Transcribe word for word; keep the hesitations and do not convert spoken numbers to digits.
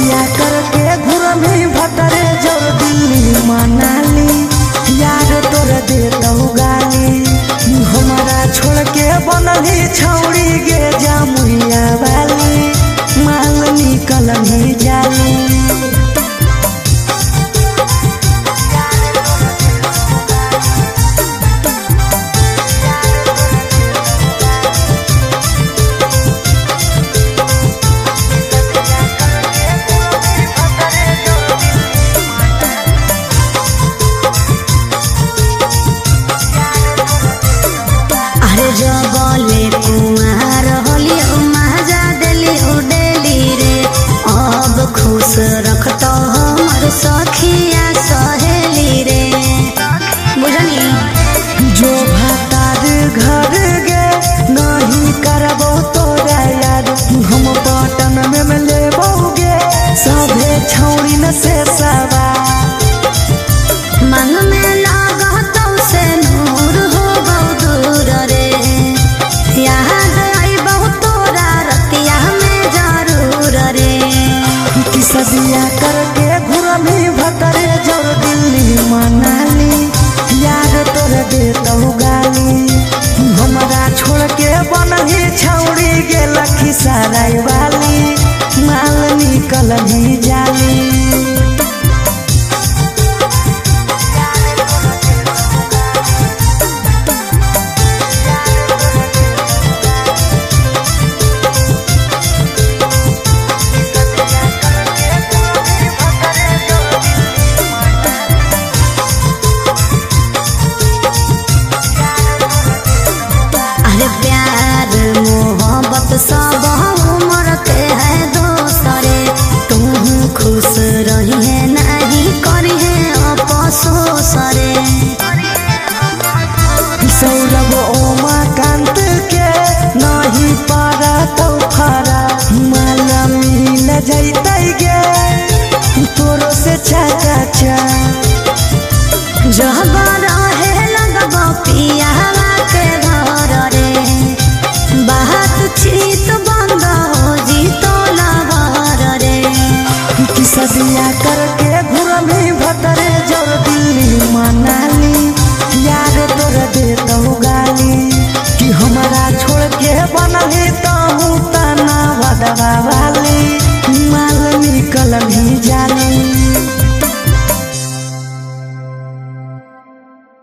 सदिया करके घुरमी भतरे जोर दिल्ली मनाली यार तोर दे गाली हमारा छोड़ के बनली छौड़ी गे जामुइया वाली माल निकल ही जाली। जबले कुमार होली मजा दिली उडेली रे अब खुश रखत हमर सखिया सहेली रे बुझनी जो भातार घर गे नहीं करबो तोरा यार हम पटन में लेबोगे सभे छौरी न से सवा मन में लागत से नूर हो दूर रे याद आई बहुत तोरा रतिया में जरूर रे कि सदिया करके घुरमी भतरे जोर दिल्ली मनाली यार तोर दे गाली हमारा छोड़ के बनही छौड़ी गे लखी सराय वाली माल निकल ही जाली। प्यार मोहब्बत सब उम्र के है दोस्तरे तुम खुश रही है नहीं करी है अफसोस रे सौरभ ओमाकांत के नहीं पारा तो खरा माला मिल जैते गे तोरो से चाचा चा जब रहे लगब पियावा के घर रे बात चीत बंद हो जी तो लवर रे कि सदिया करके घुरमी भतरे जोर दिल्ली मनाली यार तोर दे गाली कि हमारा छोड़ के बनही तो तना वदवा